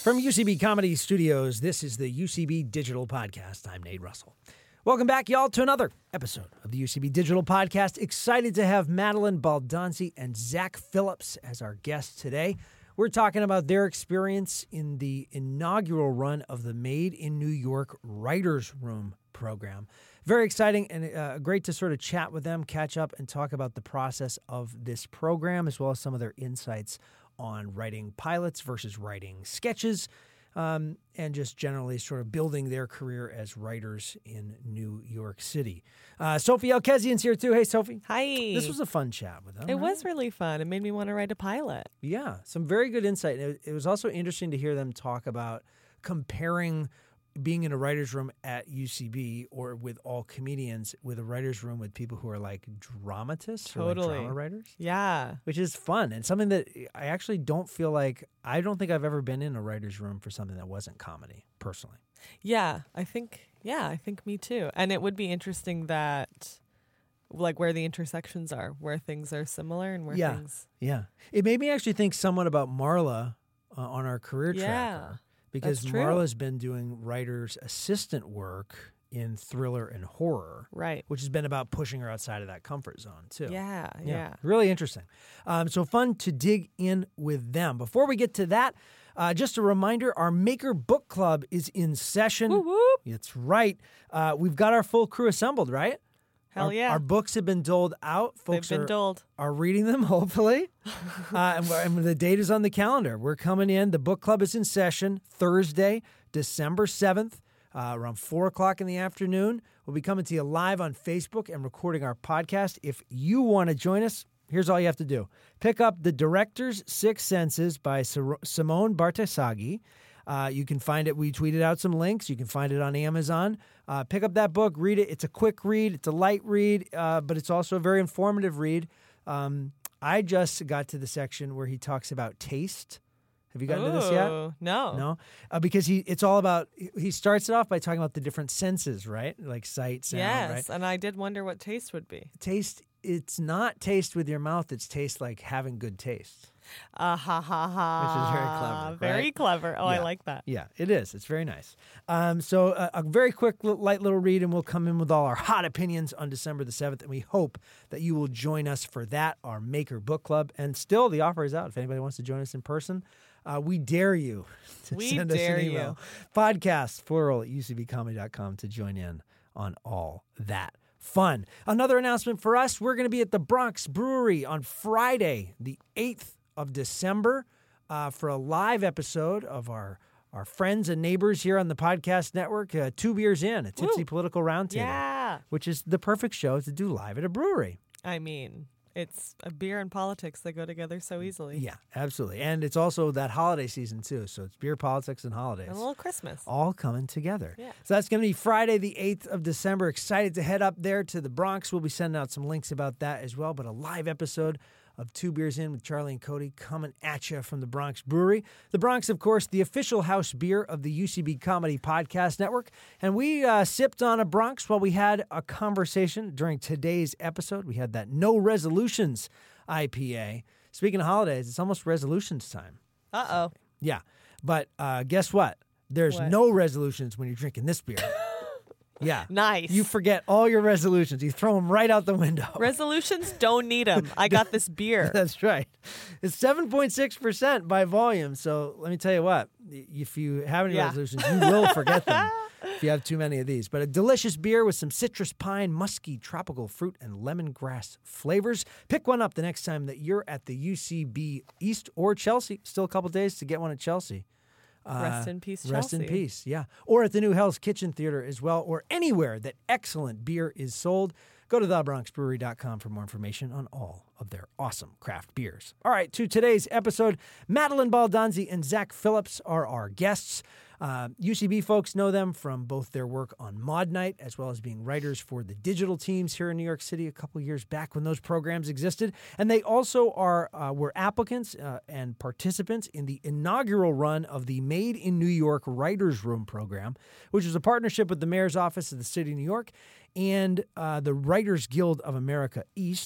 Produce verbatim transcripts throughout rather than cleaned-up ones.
From U C B Comedy Studios, this is the U C B Digital Podcast. I'm Nate Russell. Welcome back, y'all, to another episode of the U C B Digital Podcast. Excited to have Madeline Baldonzi and Zach Phillips as our guests today. We're talking about their experience in the inaugural run of the Made in New York Writers' Room program. Very exciting and uh, great to sort of chat with them, catch up, and talk about the process of this program, as well as some of their insights on writing pilots versus writing sketches, um, and just generally sort of building their career as writers in New York City. Uh, Sophie Elkezian's here too. Hey, Sophie. Hi. This was a fun chat with them. It right? was really fun. It made me want to write a pilot. Yeah, some very good insight. It, it was also interesting to hear them talk about comparing being in a writer's room at U C B or with all comedians with a writer's room with people who are like dramatists Totally. or like drama writers. Yeah. Which is fun and something that I actually don't feel like, I don't think I've ever been in a writer's room for something that wasn't comedy, personally. Yeah. I think, yeah, I think me too. And it would be interesting that, like, where the intersections are, where things are similar and where Yeah. things. Yeah. It made me actually think somewhat about Marla uh, on our career Yeah. tracker. Because That's true. Marla's been doing writer's assistant work in thriller and horror. Right. Which has been about pushing her outside of that comfort zone, too. Yeah. Yeah. Really interesting. Um, so fun to dig in with them. Before we get to that, uh, just a reminder, our Maker Book Club is in session. Whoop, whoop. It's right. Uh, we've got our full crew assembled, right? Hell our, yeah. Our books have been doled out. Folks They've been are, doled. are reading them, hopefully. uh, and, and the date is on the calendar. We're coming in. The book club is in session Thursday, December seventh, uh, around four o'clock in the afternoon. We'll be coming to you live on Facebook and recording our podcast. If you want to join us, here's all you have to do. Pick up The Director's Six Senses by Sir- Simone Bartasaghi. Uh, you can find it. We tweeted out some links. You can find it on Amazon. Uh, pick up that book, read it. It's a quick read. It's a light read, uh, but it's also a very informative read. Um, I just got to the section where he talks about taste. Have you gotten Ooh, to this yet? No. No, uh, because he it's all about. He starts it off by talking about the different senses, right? Like sight, sound, Yes. right? And I did wonder what taste would be. Taste. It's not taste with your mouth. It's taste like having good taste. Uh, ha, ha, ha. Which is very clever, Very right? clever. Oh, I Yeah. like that. Yeah, it is. It's very nice. Um, so uh, a very quick, li- light little read, and we'll come in with all our hot opinions on December the seventh, and we hope that you will join us for that, our Maker Book Club. And still, the offer is out. If anybody wants to join us in person, uh, we dare you to We send us dare an you. email. Podcast, plural, at u c b comedy dot com to join in on all that fun. Another announcement for us, we're going to be at the Bronx Brewery on Friday, the eighth of December, uh, for a live episode of our our friends and neighbors here on the podcast network, uh, Two Beers In, a Tipsy Woo. Political Roundtable, Yeah. which is the perfect show to do live at a brewery. I mean, it's a beer and politics that go together so easily. Yeah, absolutely. And it's also that holiday season, too. So it's beer, politics, and holidays. And a little Christmas. All coming together. Yeah. So that's going to be Friday, the eighth of December. Excited to head up there to the Bronx. We'll be sending out some links about that as well. But a live episode of Two Beers In with Charlie and Cody coming at you from the Bronx Brewery. The Bronx, of course, the official house beer of the U C B Comedy Podcast Network. And we uh, sipped on a Bronx while we had a conversation during today's episode. We had that No Resolutions I P A. Speaking of holidays, it's almost resolutions time. Uh-oh. Yeah. But uh, guess what? There's What? no resolutions when you're drinking this beer. Yeah. Nice. You forget all your resolutions. You throw them right out the window. Resolutions don't need them. I got this beer. That's right. It's seven point six percent by volume. So let me tell you what, if you have any Yeah. resolutions, you will forget them if you have too many of these. But a delicious beer with some citrus pine, musky, tropical fruit, and lemongrass flavors. Pick one up the next time that you're at the U C B East or Chelsea. Still a couple days to get one at Chelsea. Uh, Rest in peace, Rest in Chelsea. peace, yeah. Or at the new Hell's Kitchen Theater as well, or anywhere that excellent beer is sold. Go to the bronx brewery dot com for more information on all of their awesome craft beers. All right, to today's episode, Madeline Baldonzi and Zach Phillips are our guests. Uh, U C B folks know them from both their work on Mod Night as well as being writers for the digital teams here in New York City a couple years back when those programs existed. And they also are uh, were applicants uh, and participants in the inaugural run of the Made in New York Writers' Room program, which was a partnership with the Mayor's Office of the City of New York and uh, the Writers Guild of America East.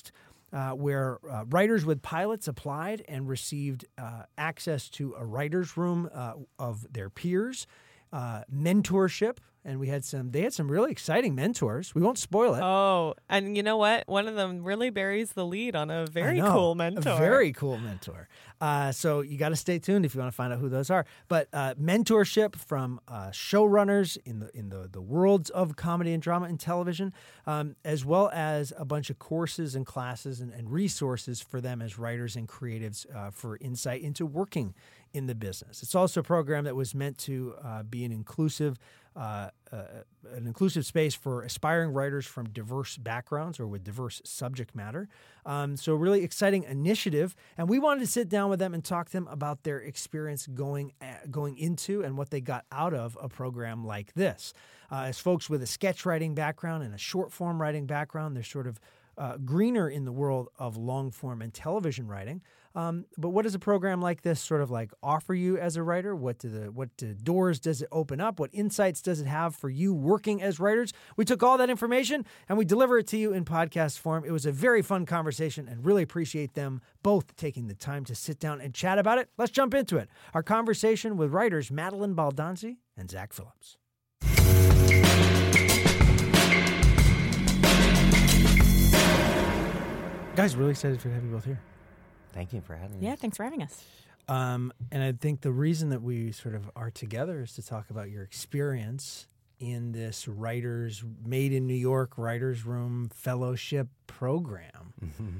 uh, where uh, writers with pilots applied and received uh, access to a writer's room uh, of their peers, uh, mentorship, and we had some. They had some really exciting mentors. We won't spoil it. Oh, and you know what? One of them really buries the lead on a very cool mentor. A very cool mentor. Uh, so you got to stay tuned if you want to find out who those are. But uh, mentorship from uh, showrunners in the in the, the worlds of comedy and drama and television, um, as well as a bunch of courses and classes and, and resources for them as writers and creatives uh, for insight into working in the business. It's also a program that was meant to uh, be an inclusive Uh, uh, an inclusive space for aspiring writers from diverse backgrounds or with diverse subject matter. Um, so really exciting initiative. And we wanted to sit down with them and talk to them about their experience going uh, going into and what they got out of a program like this. Uh, as folks with a sketch writing background and a short form writing background, they're sort of uh, greener in the world of long form and television writing. Um, but what does a program like this sort of like offer you as a writer? What do the what do doors does it open up? What insights does it have for you working as writers? We took all that information and we deliver it to you in podcast form. It was a very fun conversation and really appreciate them both taking the time to sit down and chat about it. Let's jump into it. Our conversation with writers Madeline Baldonzi and Zach Phillips. Guys, really excited to have you both here. Thank you for having me. Yeah, thanks for having us. Um, and I think the reason that we sort of are together is to talk about your experience in this writers, Made in New York Writers Room Fellowship program,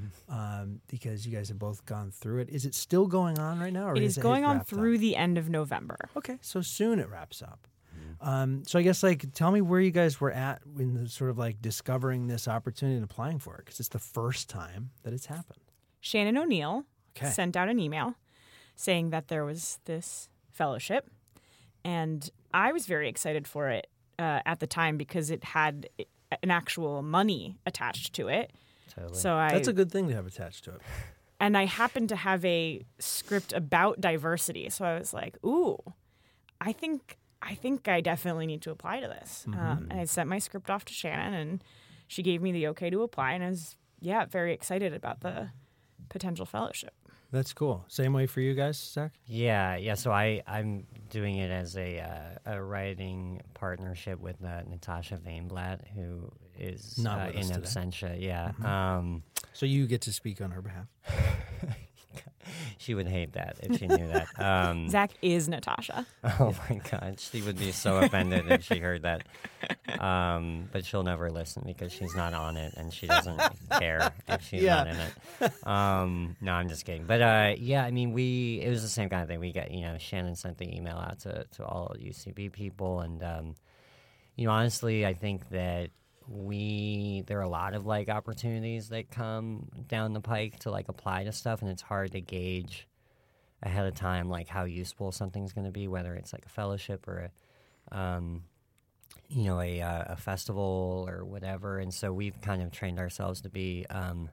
um, because you guys have both gone through it. Is it still going on right now? Or It is is going on through up? the end of November. Okay, so soon it wraps up. Um, so I guess, like, tell me where you guys were at in the sort of like discovering this opportunity and applying for it, because it's the first time that it's happened. Shannon O'Neill Okay. sent out an email saying that there was this fellowship, and I was very excited for it uh, at the time because it had an actual money attached to it. Totally. So I That's a good thing to have attached to it. and I happened to have a script about diversity, so I was like, "Ooh, I think I think I definitely need to apply to this." Mm-hmm. Um, and I sent my script off to Shannon, and she gave me the okay to apply, and I was yeah very excited about the potential fellowship. That's cool. Same way for you guys, Zach? Yeah, yeah. So I, I'm doing it as a uh, a writing partnership with uh, Natasha Vainblatt, who is Not uh, with in us today. absentia. Yeah. Mhm. Um, So you get to speak on her behalf. she would hate that if she knew that. Um, Zach is Natasha. oh my God, she would be so offended if she heard that. Um, but she'll never listen because she's not on it and she doesn't care if she's Yeah. not in it. Um, no, I'm just kidding. But uh, yeah, I mean, we it was the same kind of thing. We got, you know, Shannon sent the email out to, to all U C B people. And, um, you know, honestly, I think that we there are a lot of like opportunities that come down the pike to like apply to stuff, and it's hard to gauge ahead of time like how useful something's going to be, whether it's like a fellowship or a um you know a uh, a festival or whatever. And so we've kind of trained ourselves to be um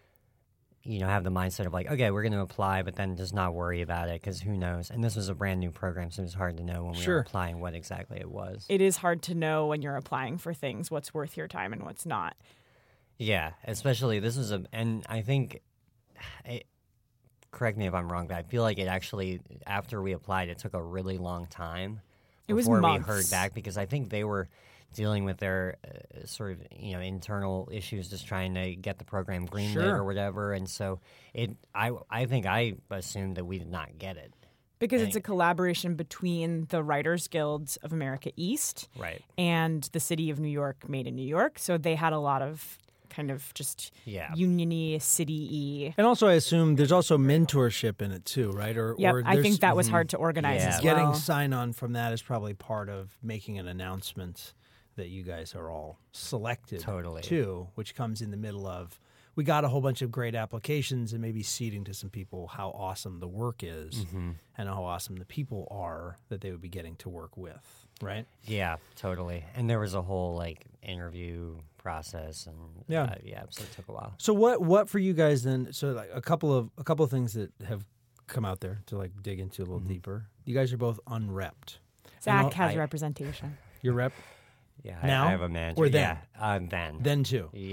you know have the mindset of like, okay, we're going to apply, but then just not worry about it because who knows. And this was a brand new program, so it was hard to know when we Sure. were applying what exactly it was. It is hard to know when you're applying for things what's worth your time and what's not. Yeah, especially this was a, and I think, it, correct me if I'm wrong, but I feel like it actually, after we applied, it took a really long time It was before we months. heard back, because I think they were dealing with their uh, sort of, you know, internal issues, just trying to get the program greenlit Sure. or whatever. And so it, I, I think I assumed that we did not get it. Because Right. it's a collaboration between the Writers Guilds of America East Right. and the City of New York, Made in New York. So they had a lot of kind of just Yeah. union-y, city-y. And also, I assume there's also mentorship in it too, right? Or, Yep, or I there's- think that was Mhm. hard to organize Yeah. as Getting well. sign-on from that is probably part of making an announcement that you guys are all selected Totally. too, which comes in the middle of, we got a whole bunch of great applications and maybe seeding to some people how awesome the work is Mm-hmm. and how awesome the people are that they would be getting to work with, right? Yeah, totally. And there was a whole like interview process, and Yeah. uh, yeah, so it took a while. So what what for you guys then? So like a couple of a couple of things that have come out there to like dig into a little Mhm. deeper. You guys are both unrepped. Zach And has I- representation. You're rep Yeah, I, Now I have a manager. or then? Yeah, uh, then. then too. Yeah.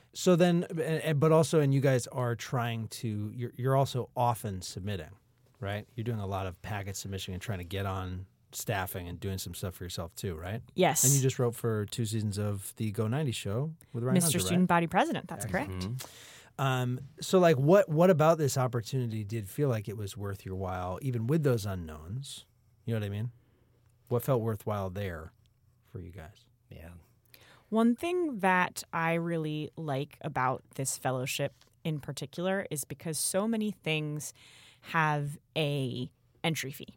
So then, uh, but also, and you guys are trying to, you're, you're also often submitting, right? You're doing a lot of packet submission and trying to get on staffing and doing some stuff for yourself too, right? Yes. And you just wrote for two seasons of the Go ninety show with Ryan Mister Hunter, Student right? Body President. That's Excellent. correct. Mm-hmm. Um, so like what, what about this opportunity did feel like it was worth your while, even with those unknowns? You know what I mean? What felt worthwhile there for you guys? Yeah. One thing that I really like about this fellowship in particular is because so many things have a entry fee.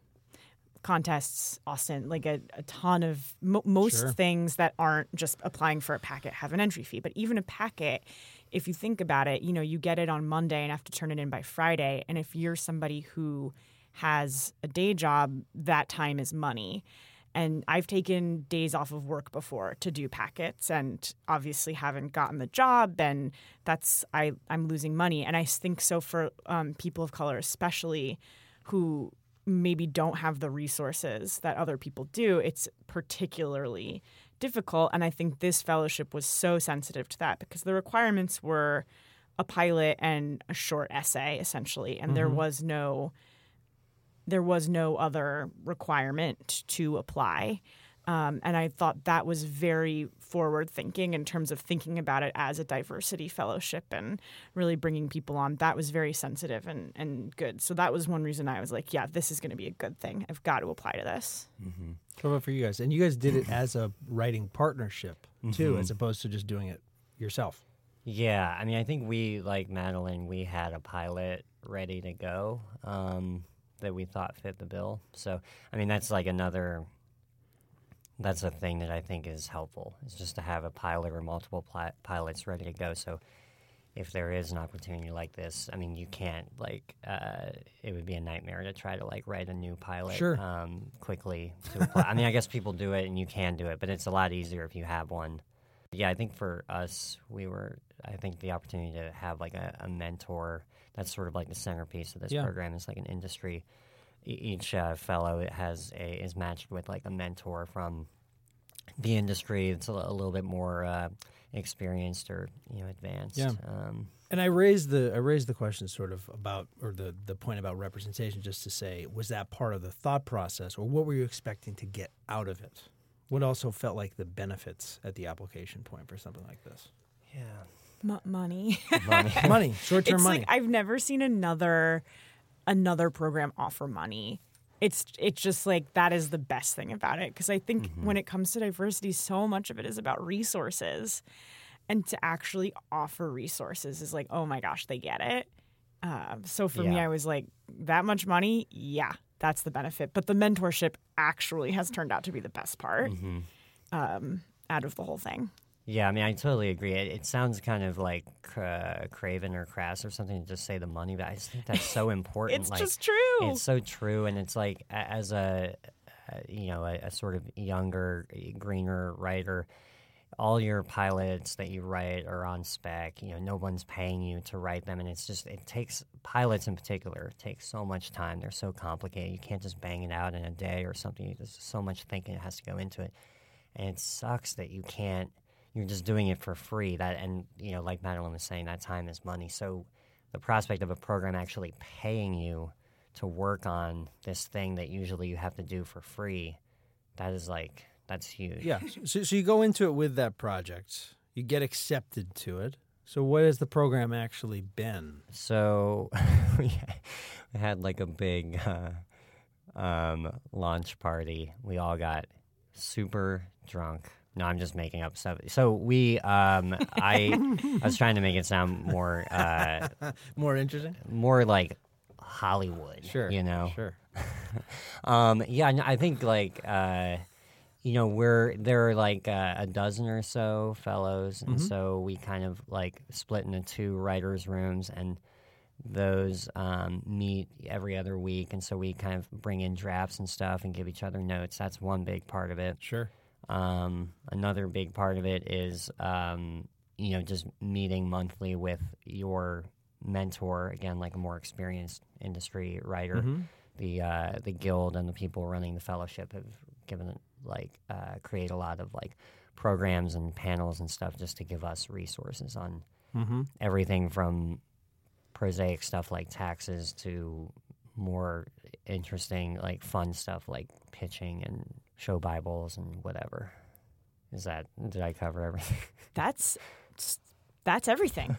Contests, Austin, like a, a ton of mo- most Sure. things that aren't just applying for a packet have an entry fee. But even a packet, if you think about it, you know, you get it on Monday and have to turn it in by Friday. And if you're somebody who has a day job, that time is money. And I've taken days off of work before to do packets and obviously haven't gotten the job, and that's I, I'm losing money. And I think so for um, people of color especially who maybe don't have the resources that other people do, it's particularly difficult. And I think this fellowship was so sensitive to that because the requirements were a pilot and a short essay essentially, and mm-hmm. there was no there was no other requirement to apply. Um, and I thought that was very forward thinking in terms of thinking about it as a diversity fellowship and really bringing people on. That was very sensitive and, and good. So that was one reason I was like, yeah, this is going to be a good thing. I've got to apply to this. Mm-hmm. What about for you guys? And you guys did it as a writing partnership too, Mhm. as opposed to just doing it yourself. Yeah, I mean, I think we, like Madeline, we had a pilot ready to go um, that we thought fit the bill. So, I mean, that's like another... That's a thing that I think is helpful. It's just to have a pilot or multiple pli- pilots ready to go. So if there is an opportunity like this, I mean, you can't, like, uh, it would be a nightmare to try to, like, write a new pilot Sure. um, quickly to apply. I mean, I guess people do it and you can do it, but it's a lot easier if you have one. Yeah, I think for us, we were, I think the opportunity to have, like, a, a mentor, that's sort of like the centerpiece of this Yeah. program. It's like an industry. Each uh, fellow has a is matched with like a mentor from the industry. It's a, a little bit more uh, experienced or you know advanced. Yeah. Um, And I raised the I raised the question sort of about or the the point about representation just to say, was that part of the thought process, or what were you expecting to get out of it? What also felt like the benefits at the application point for something like this? yeah. M- money. Money. Money, short term it's money. like I've never seen another another program offer money. It's it's just like that is the best thing about it because I think Mm-hmm. when it comes to diversity, so much of it is about resources, and to actually offer resources is like, oh my gosh, they get it. Uh, so for me, Yeah. I was like, that much money, yeah, that's the benefit. But the mentorship actually has turned out to be the best part Mm-hmm. um, out of the whole thing. Yeah, I mean, I totally agree. It, it sounds kind of like uh, craven or crass or something to just say the money, but I just think that's so important. It's like, just true. It's so true, and it's like a- as a, uh you know a, a sort of younger, greener writer, all your pilots that you write are on spec. You know, no one's paying you to write them, and it's just it takes pilots in particular takes so much time. They're so complicated. You can't just bang it out in a day or something. There's so much thinking that has to go into it, and it sucks that you can't. You're just doing it for free. That and you know, like Madeline was saying, that time is money. So the prospect of a program actually paying you to work on this thing that usually you have to do for free, that is like that's huge. Yeah. So, so you go into it with that project. You get accepted to it. So what has the program actually been? So we had like a big uh, um, launch party. We all got super drunk. No, I'm just making up stuff. So we, um, I, I was trying to make it sound more, uh, More interesting? more like Hollywood. Sure. You know. Sure. Um, yeah, no, I think like, uh, you know, we're there are like uh, a dozen or so fellows, and Mhm. so we kind of like split into two writers' rooms, and those um, meet every other week, and so we kind of bring in drafts and stuff and give each other notes. That's one big part of it. Sure. Um, another big part of it is, um, you know, just meeting monthly with your mentor, again, like a more experienced industry writer. Mhm. The uh, the guild and the people running the fellowship have given, like, uh, create a lot of, like, programs and panels and stuff just to give us resources on Mm-hmm. Everything from prosaic stuff like taxes to more interesting, like fun stuff like pitching and show Bibles and whatever. Is that, did I cover everything? That's that's everything.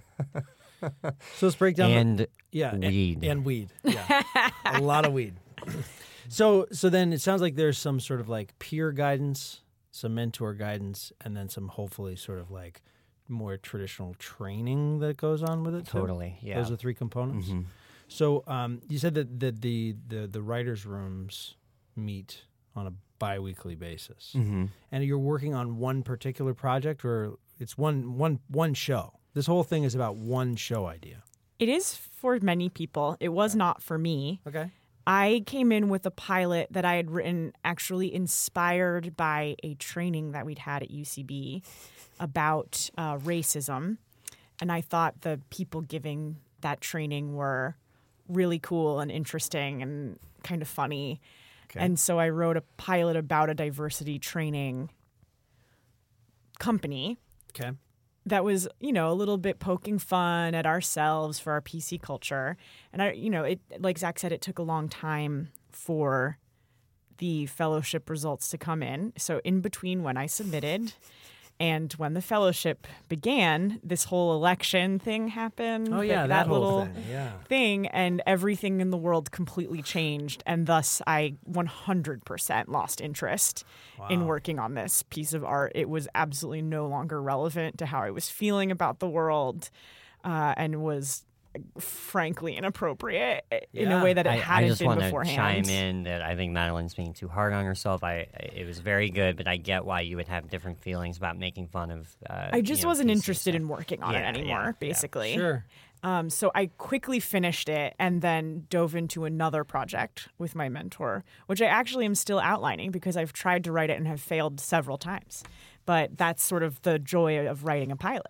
So let's break down. And the, yeah, weed. And, and weed. Yeah, a lot of weed. So so then it sounds like there's some sort of like peer guidance, some mentor guidance, and then some hopefully sort of like more traditional training that goes on with it. Too? Totally, yeah. Those are three components. Mm-hmm. So um, you said that the, the the the writers' rooms meet on a biweekly basis, Mm-hmm. and you're working on one particular project, or it's one one one show. This whole thing is about one show idea. It is for many people. It was not for me. Okay. I came in with a pilot that I had written actually inspired by a training that we'd had at U C B about uh, racism. And I thought the people giving that training were really cool and interesting and kind of funny. Okay. And so I wrote a pilot about a diversity training company Okay. that was, you know, a little bit poking fun at ourselves for our P C culture. And I, you know, it, like Zach said, it took a long time for the fellowship results to come in. So in between when I submitted and when the fellowship began, this whole election thing happened. Oh yeah, that, that, whole little thing. Yeah. thing, and everything in the world completely changed. And thus I one hundred percent lost interest in Wow. working on this piece of art. It was absolutely no longer relevant to how I was feeling about the world, uh, and was frankly inappropriate in Yeah. a way that it I, I hadn't just been want to beforehand. chime in that I think Madeline's being too hard on herself. I it was very good, but I get why you would have different feelings about making fun of. Uh, I just you know, wasn't P C interested stuff. in working on Yeah, it yeah, anymore, yeah. basically. Sure. Um, so I quickly finished it and then dove into another project with my mentor, which I actually am still outlining because I've tried to write it and have failed several times. But that's sort of the joy of writing a pilot.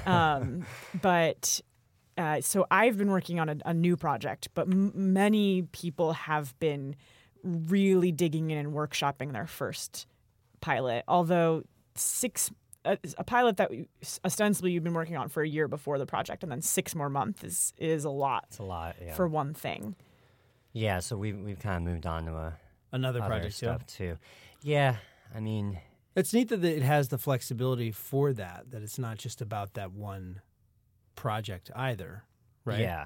Um, but uh, so I've been working on a, a new project, but m- many people have been really digging in and workshopping their first pilot, although six A, a pilot that ostensibly you've been working on for a year before the project, and then six more months is is a lot It's a lot. Yeah. for one thing. yeah. So we've we've kind of moved on to a Another other project too. stuff too. Yeah. I mean, It's neat that it has the flexibility for that. That it's not just about that one project either, right? yeah.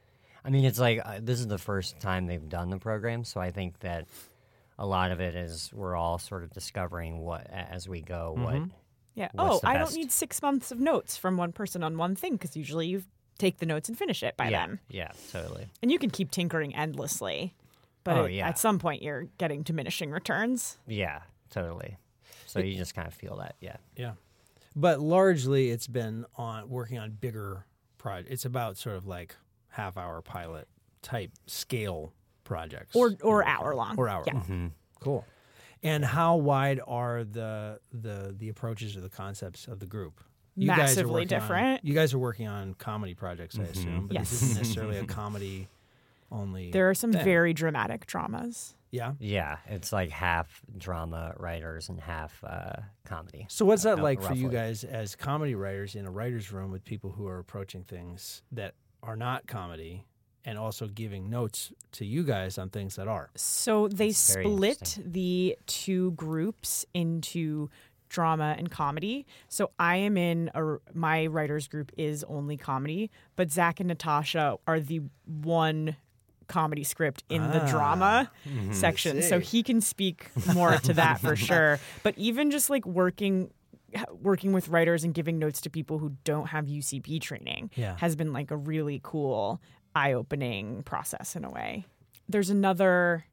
I mean, it's like uh, this is the first time they've done the program, so I think that a lot of it is we're all sort of discovering what as we go. What Mhm. Yeah. What's oh, the I best? don't need six months of notes from one person on one thing because usually you take the notes and finish it by yeah, then, yeah, totally. and you can keep tinkering endlessly. But Oh, it- yeah. at some point, you're getting diminishing returns. Yeah, totally. So you just kind of feel that, yeah. Yeah. But largely, it's been on working on bigger projects. It's about sort of like half hour pilot type scale projects, Or- or You know, hour long. or hour Yeah. long. Mm-hmm. Cool. And how wide are the the the approaches or the concepts of the group? You guys are Massively working on- different. you guys are working on comedy projects, I Mhm. assume, but Yes. this isn't necessarily a comedy only. There are some thing. very dramatic dramas. Yeah. Yeah, it's like half drama writers and half uh, comedy. So what's that Uh, like for you roughly. guys as comedy writers in a writer's room with people who are approaching things that are not comedy and also giving notes to you guys on things that are? So they That's very split interesting. the two groups into drama and comedy. So I am in a, my writers group is only comedy, but Zach and Natasha are the one comedy script in the Ah. drama Mhm. section. So see. he can speak more to that for sure. But even just like working working with writers and giving notes to people who don't have U C B training Yeah. has been like a really cool eye-opening process in a way. There's another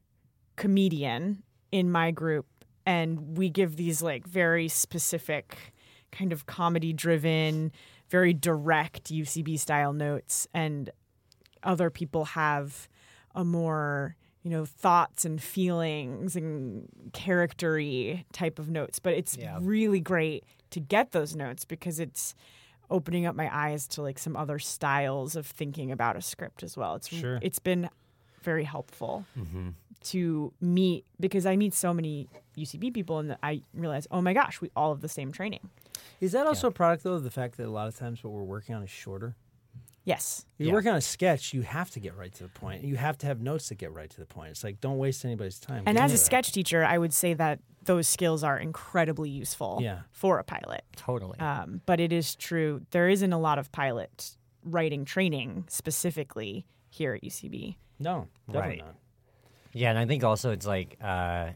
comedian in my group, and we give these like very specific kind of comedy-driven, very direct U C B style notes, and other people have a more, you know, thoughts and feelings and character-y type of notes. But it's Yeah. really great to get those notes because it's opening up my eyes to like some other styles of thinking about a script as well. It's Sure. it's been very helpful Mm-hmm. to meet because I meet so many U C B people and I realize, oh my gosh, we all have the same training. Is that also a product, though, of the fact that a lot of times what we're working on is shorter? Yes. If you're Yeah. working on a sketch, you have to get right to the point. You have to have notes that get right to the point. It's like, don't waste anybody's time. And Get as a into it. sketch teacher, I would say that those skills are incredibly useful Yeah. for a pilot. Totally. Um, but it is true, there isn't a lot of pilot writing training specifically here at U C B. No, definitely Right. not. Yeah, and I think also it's like uh,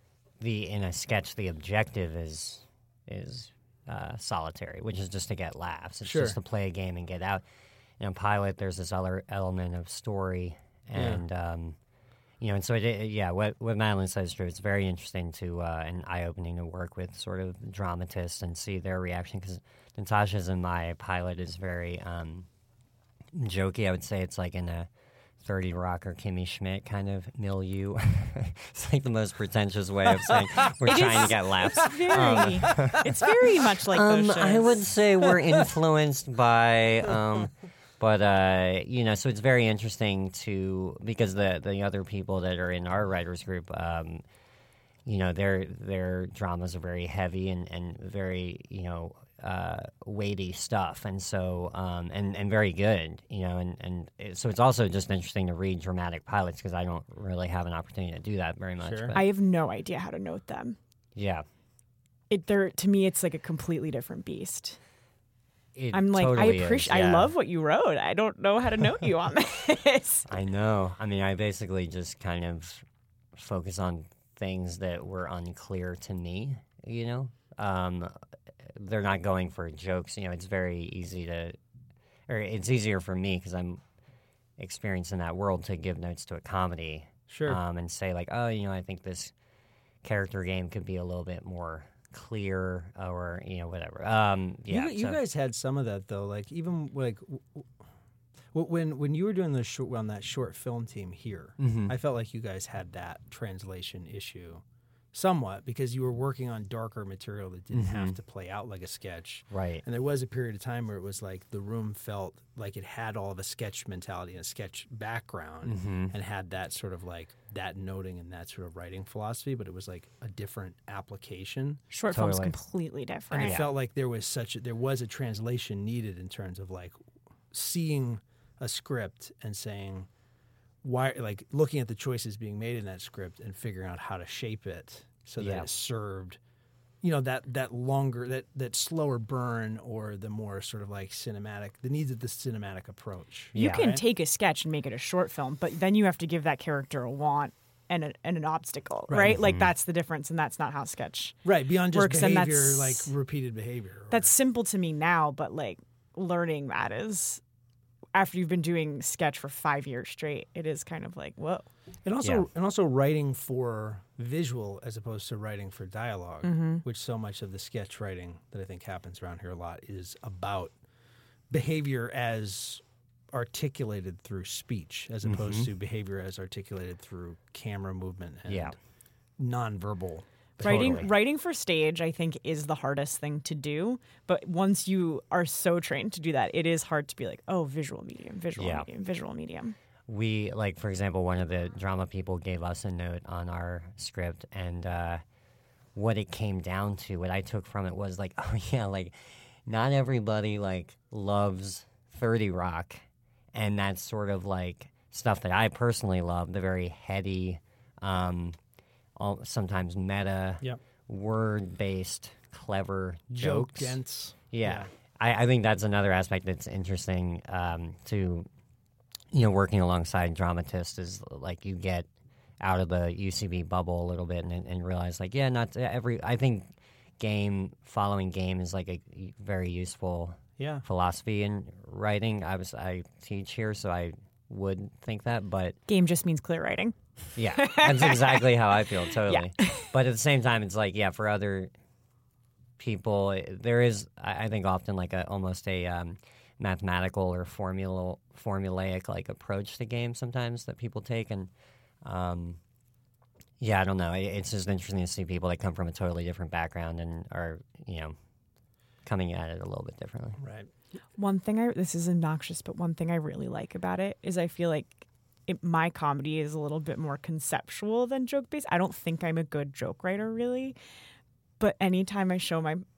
the in a sketch the objective is is uh, solitary, which is just to get laughs. It's Sure. just to play a game and get out. In a pilot, there's this other element of story, and um, you know, and so it, it, yeah, what what Madeline says is true. It's very interesting to uh, and eye opening to work with sort of dramatists and see their reaction because Natasha's in my pilot is very um, jokey. I would say it's like in a thirty Rock or Kimmy Schmidt kind of milieu. It's like the most pretentious way of saying we're It trying is- to get laughs. It's very, it's very much like Um, those shows. I would say we're influenced by, um, but uh, you know, so it's very interesting to because the the other people that are in our writers group, um, you know, their their dramas are very heavy and and very you know uh, weighty stuff, and so um, and and very good, you know, and and it, so it's also just interesting to read dramatic pilots because I don't really have an opportunity to do that very much. Sure. But, I have no idea how to note them. yeah. It, they're, to me, it's like a completely different beast. It I'm like, totally I is, appreciate, yeah. I love what you wrote. I don't know how to note you on this. I know. I mean, I basically just kind of focus on things that were unclear to me, you know? Um, they're not going for jokes. You know, it's very easy to, or it's easier for me because I'm experienced in that world to give notes to a comedy. Sure. Um, and say, like, oh, you know, I think this character game could be a little bit more clear or, you know, whatever. Um, yeah. you, you so- guys had some of that though. Like even like w- w- when when you were doing the short on that short film team here, Mhm. I felt like you guys had that translation issue somewhat because you were working on darker material that didn't have to play out like a sketch. Right. And there was a period of time where it was like the room felt like it had all of a sketch mentality and a sketch background Mm-hmm. and had that sort of like that noting and that sort of writing philosophy, but it was like a different application. Short film's Totally. completely And different. it felt like there was such a, there was a translation needed in terms of like seeing a script and saying why, like looking at the choices being made in that script and figuring out how to shape it so that Yeah. it served, you know, that that longer that that slower burn or the more sort of like cinematic, the needs of the cinematic approach. You Yeah. can Right? take a sketch and make it a short film, but then you have to give that character a want and, a, and an obstacle, Right. right? Like that's the difference, and that's not how sketch. Right, beyond just Works, and behavior, that's- like repeated behavior. or- That's simple to me now, but like learning that is after you've been doing sketch for five years straight, it is kind of like whoa. And also, Yeah. and also writing for visual as opposed to writing for dialog Mm-hmm. which so much of the sketch writing that I think happens around here a lot is about behavior as articulated through speech, as opposed to behavior as articulated through camera movement and Yeah. nonverbal. Writing Totally. writing for stage, I think, is the hardest thing to do. But once you are so trained to do that, it is hard to be like, oh, visual medium, visual Yeah. medium, visual medium. We, like, for example, one of the drama people gave us a note on our script, and uh, what it came down to, what I took from it was like, oh, yeah, like, not everybody, like, loves thirty Rock, and that's sort of, like, stuff that I personally love, the very heady, um, all, sometimes meta, Yep. word-based, clever Joke jokes. dense. Yeah, I, I think that's another aspect that's interesting um, to, you know, working alongside dramatists is like you get out of the U C B bubble a little bit and, and realize like, yeah, not every. I think game following game is like a very useful Yeah. philosophy in writing. I was I teach here, so I would think that, but Game just means clear writing. yeah, that's exactly how I feel, totally. But at the same time, it's like, yeah, for other people, it- there is, I I think, often like a almost a um, mathematical or formula formulaic like approach to games sometimes that people take, and um, yeah, I don't know. It, it's just interesting to see people that come from a totally different background and are, you know, coming at it a little bit differently. Right. One thing I this is obnoxious, but one thing I really like about it is I feel like it, my comedy is a little bit more conceptual than joke based. I don't think I'm a good joke writer really, but anytime I show my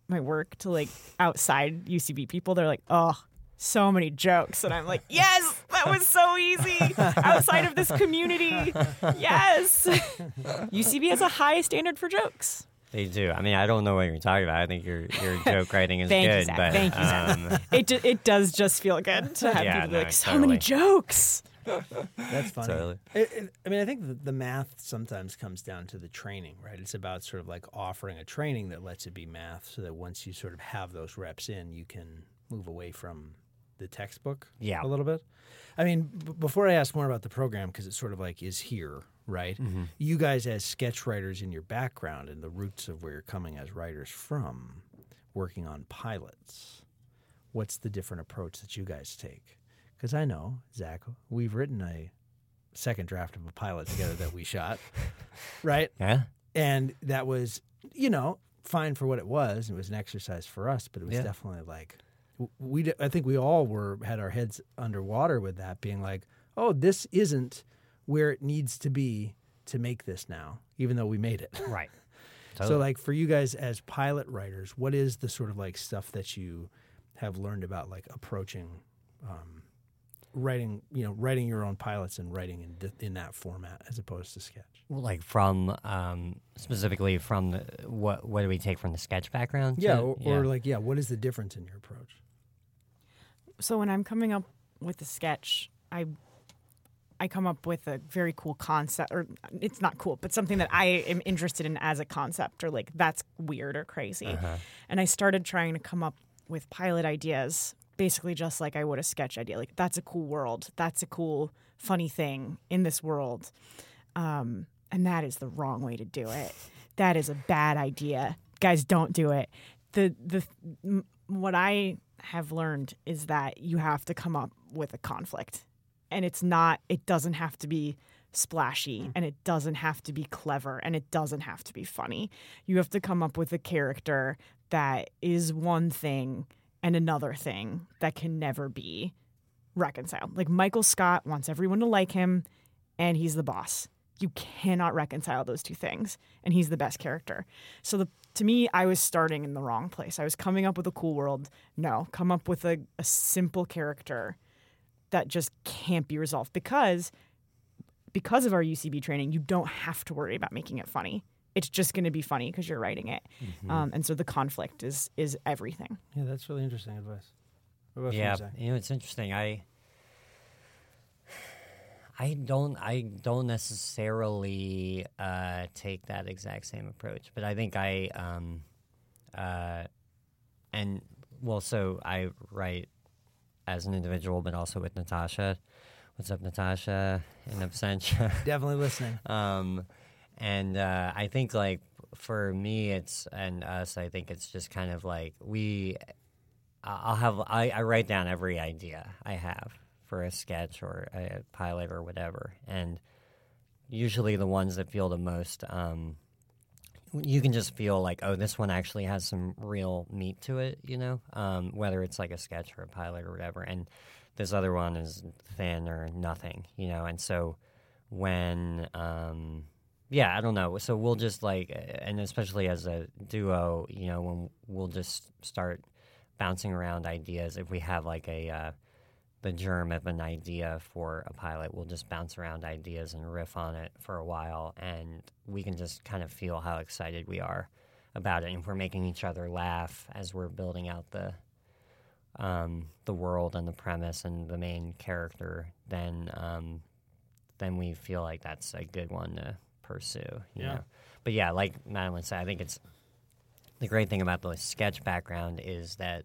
my work to like outside U C B people, they're like, oh, so many jokes. And I'm like, yes, that was so easy outside of this community. Yes. U C B has a high standard for jokes. They do. I mean, I don't know what you're talking about. I think your your joke writing is Thank you, good, Zach. but Thank you, Zach. um, It ju- it does just feel good to have Yeah, people be no, like, so totally. many jokes. That's funny. Totally. It, it, I mean, I think the, the math sometimes comes down to the training, right? It's about sort of like offering a training that lets it be math so that once you sort of have those reps in, you can move away from the textbook Yeah. a little bit. I mean, b- before I ask more about the program, because it's sort of like is here, right? Mm-hmm. You guys as sketch writers in your background and the roots of where you're coming as writers from, working on pilots, what's the different approach that you guys take? Because I know, Zach, we've written a second draft of a pilot together that we shot, right? yeah. And that was, you know, fine for what it was. It was an exercise for us, but it was Yeah. definitely like, w- we. d- I think we all were had our heads underwater with that, being like, oh, this isn't where it needs to be to make this now, even though we made it. Right. So, Totally. like, for you guys as pilot writers, what is the sort of like stuff that you have learned about like approaching um, writing, you know, writing your own pilots and writing in th- in that format as opposed to sketch? Well, like from um, specifically from the what what do we take from the sketch background? Yeah, to- or, or like, yeah, what is the difference in your approach? So when I'm coming up with a sketch, I I come up with a very cool concept, or it's not cool, but something that I am interested in as a concept, or like that's weird or crazy. Uh-huh. And I started trying to come up with pilot ideas, basically just like I would a sketch idea. Like that's a cool world, that's a cool funny thing in this world, um, and that is the wrong way to do it. That is a bad idea, guys. Don't do it. The the m- what I have learned is that you have to come up with a conflict. And it's not, it doesn't have to be splashy, and it doesn't have to be clever, and it doesn't have to be funny. You have to come up with a character that is one thing and another thing that can never be reconciled. Like Michael Scott wants everyone to like him, and he's the boss. You cannot reconcile those two things, and he's the best character. So the, to me, I was starting in the wrong place. I was coming up with a cool world. No, come up with a, a simple character that just can't be resolved because because of our U C B training, you don't have to worry about making it funny. It's just going to be funny because you're writing it. Mm-hmm. Um, and so the conflict is is everything. Yeah, that's really interesting advice. What about Yeah, you, Zach? you know, it's interesting. I I don't I don't necessarily uh, take that exact same approach, but I think I um uh and well, so I write as an individual, but also with Natasha. What's up, Natasha? In absentia. Definitely listening. Um, and uh, I think like for me, it's and us. I think it's just kind of like we. I'll have I, I write down every idea I have for a sketch or a pilot or whatever, and usually the ones that feel the most. Um, you can just feel like, oh, this one actually has some real meat to it, you know, um, whether it's like a sketch or a pilot or whatever, and this other one is thin or nothing, you know, and so when, um, yeah, I don't know, so we'll just like, and especially as a duo, you know, when we'll just start bouncing around ideas, if we have like a, uh, the germ of an idea for a pilot, we'll just bounce around ideas and riff on it for a while, and we can just kind of feel how excited we are about it. And if we're making each other laugh as we're building out the um, the world and the premise and the main character, then um, then we feel like that's a good one to pursue. You Yeah. know? But yeah, like Madeline said, I think it's the great thing about the sketch background is that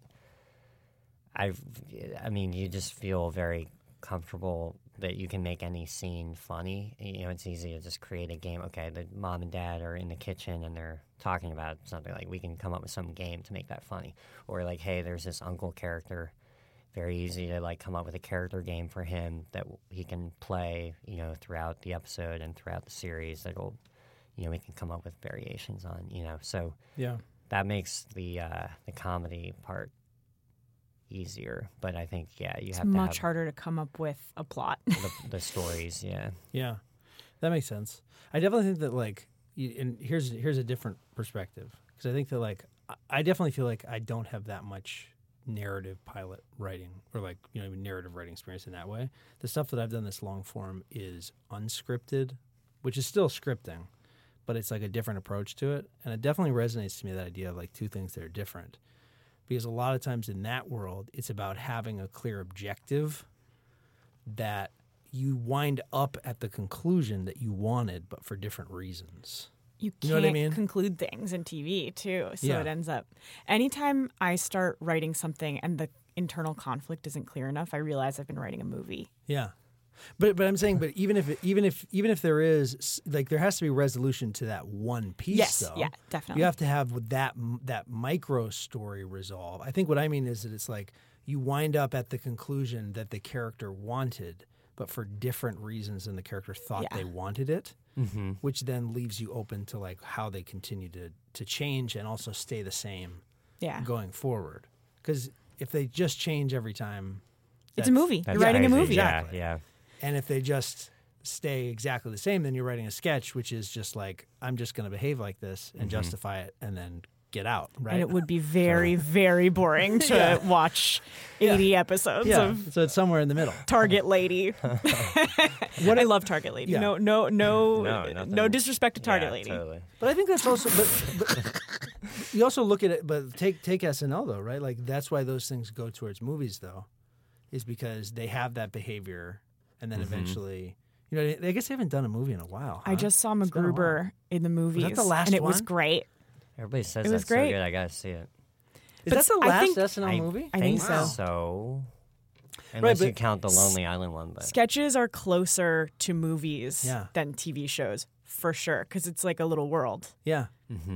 I've, I mean, you just feel very comfortable that you can make any scene funny. You know, it's easy to just create a game. Okay, the mom and dad are in the kitchen and they're talking about something. Like, we can come up with some game to make that funny. Or like, hey, there's this uncle character. Very easy to like come up with a character game for him that he can play, you know, throughout the episode and throughout the series. That'll, you know, we can come up with variations on. You know, so Yeah. that makes the uh, the comedy part easier. But I think, yeah, you It's have to much have harder to come up with a plot. the, the stories. Yeah. Yeah, that makes sense. I definitely think that like, you, and here's here's a different perspective because I think that like I- I definitely feel like I don't have that much narrative pilot writing or like, you know, even narrative writing experience in that way. The stuff that I've done this long form is unscripted, which is still scripting, but it's like a different approach to it. And it definitely resonates to me, that idea of like two things that are different. Because a lot of times in that world, it's about having a clear objective that you wind up at the conclusion that you wanted, but for different reasons. You You can't know what I mean? conclude things in T V too, so Yeah. it ends up. Anytime I start writing something and the internal conflict isn't clear enough, I realize I've been writing a movie. Yeah, but but I'm saying, but even if it, even if even if there is like there has to be resolution to that one piece. Yes, though. yeah, definitely. You have to have that that micro story resolve. I think what I mean is that it's like you wind up at the conclusion that the character wanted, but for different reasons than the character thought Yeah. they wanted it, Mm-hmm. which then leaves you open to like how they continue to to change and also stay the same Yeah, going forward. Because if they just change every time, it's a that's- movie. That's You're writing crazy. a movie. Yeah, Exactly. yeah. And if they just stay exactly the same, then you're writing a sketch, which is just like, I'm just going to behave like this and Mm-hmm. justify it and then get out, right? And it would be very, very boring to Yeah. watch eighty episodes yeah. of So it's somewhere in the middle. Target Lady. What I love Target Lady. Yeah. No, no, no, No, no, nothing- disrespect to Target yeah, Lady. Totally. But I think that's also, but, but you also look at it, but take, take S N L though, right? Like that's why those things go towards movies though, is because they have that behavior and then Mm-hmm. eventually, you know, I guess they haven't done a movie in a while. I huh? just saw It's been a while. MacGruber in the movies, the last and it was one? great. Everybody says It was that's so great. good. I gotta see it. Is But that the I last think- S N L I movie? I think think so. so. Unless but- you count the Lonely Island one, but Sketches are closer to movies Yeah. than T V shows, for sure, because it's like a little world. Yeah.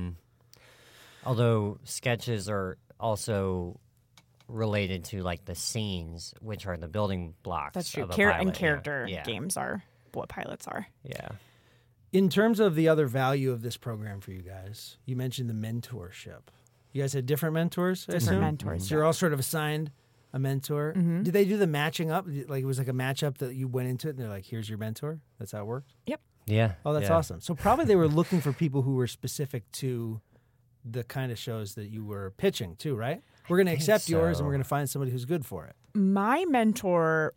although sketches are also related to like the scenes, which are the building blocks. That's true. Of a Char- pilot, and yeah. character Yeah. games are what pilots are. Yeah. In terms of the other value of this program for you guys, you mentioned the mentorship. You guys had different mentors, I Different assume? mentors, So you're all sort of assigned a mentor. Mm-hmm. Did they do the matching up? Like it was like a matchup that you went into it and they're like, here's your mentor? That's how it worked? Yeah. Oh, that's yeah. awesome. So probably they were looking for people who were specific to the kind of shows that you were pitching too, right? We're going to think accept yours and we're so. going to find somebody who's good for it. My mentor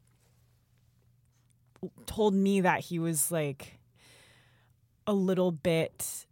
told me that he was like a little bit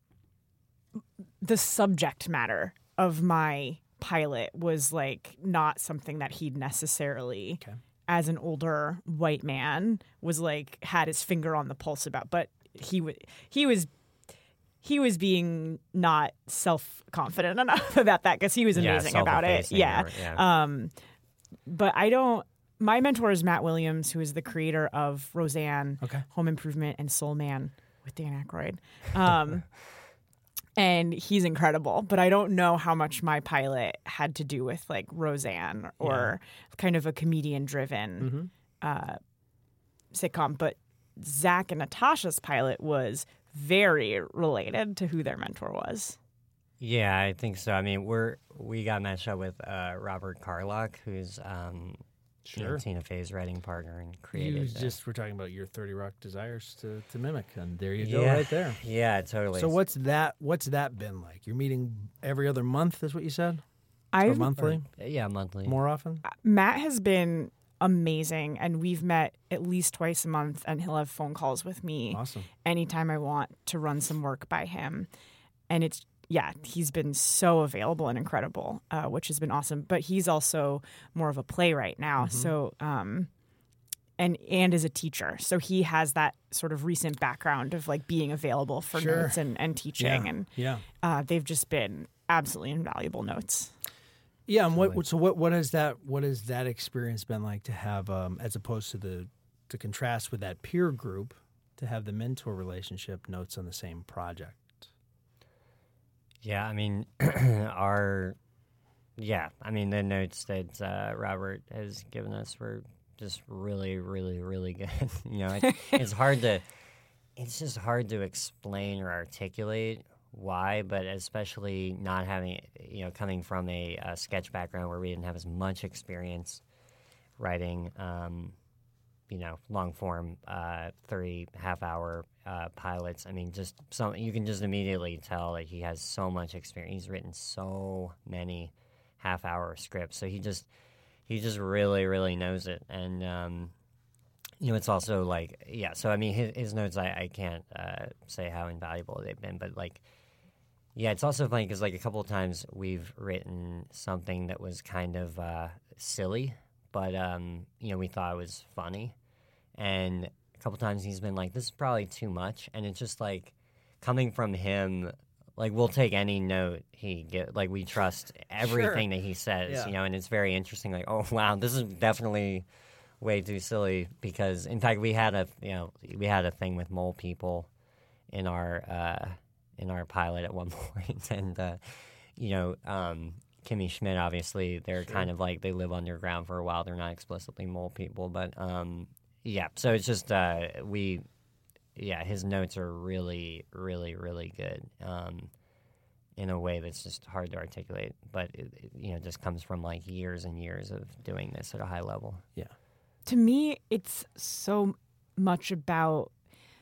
the subject matter of my pilot was like not something that he'd necessarily Okay. as an older white man was like had his finger on the pulse about, but he was he was he was being not self-confident enough about that because he was Yeah, amazing about it. self-effacing Yeah. or- yeah. Um, but I don't. My mentor is Matt Williams, who is the creator of Roseanne, Okay. Home Improvement, and Soul Man with Dan Aykroyd. Um, and he's incredible. But I don't know how much my pilot had to do with like Roseanne or kind of a comedian-driven uh, sitcom. But Zach and Natasha's pilot was very related to who their mentor was. Yeah, I think so. I mean, we're we got matched up with uh, Robert Carlock, who's um, you know, Sure. Tina Fey's writing partner and You created. the- just were talking about your thirty Rock desires to, to mimic, and there you go, yeah, right there. Yeah, totally. So what's that? What's that been like? You're meeting every other month, is what you said, or I've monthly, Yeah, monthly. more often? Matt has been amazing, and we've met at least twice a month, and he'll have phone calls with me Awesome. anytime I want to run some work by him. And it's, yeah, he's been so available and incredible, uh, which has been awesome. But he's also more of a playwright now. Mm-hmm. So, um, and and is a teacher. So he has that sort of recent background of like being available for Sure. notes and, and teaching. Yeah. And Yeah. uh, they've just been absolutely invaluable notes. Yeah, and what so what what has that what has that experience been like to have um, as opposed to the to contrast with that peer group to have the mentor relationship notes on the same project? Yeah, I mean, our yeah, I mean the notes that uh, Robert has given us were just really, really, really good. you know, it's, it's hard to it's just hard to explain or articulate why, but especially not having you know coming from a, a sketch background where we didn't have as much experience writing, um, you know, long form, uh, thirty half hour uh, pilots. I mean, just some you can just immediately tell that he has so much experience. He's written so many half-hour scripts, so he just he just really, really knows it. And um, you know, it's also like, yeah. So I mean, his, his notes, I, I can't uh, say how invaluable they've been, but like, yeah, it's also funny because like a couple of times we've written something that was kind of uh, silly, but um, you know, we thought it was funny, and a couple times he's been like, "This is probably too much," and it's just like coming from him. Like, we'll take any note he get. Like, we trust everything sure. that he says, yeah. you know, and it's very interesting. Like, oh, wow, this is definitely way too silly because, in fact, we had a, you know, we had a thing with mole people in our, uh, in our pilot at one point. And, uh, you know, um, Kimmy Schmidt, obviously, they're sure. kind of like, they live underground for a while. They're not explicitly mole people. But, um, yeah, so it's just, uh, we... Yeah, his notes are really, really, really good um, in a way that's just hard to articulate. But, it, it, you know, just comes from, like, years and years of doing this at a high level. Yeah. To me, it's so much about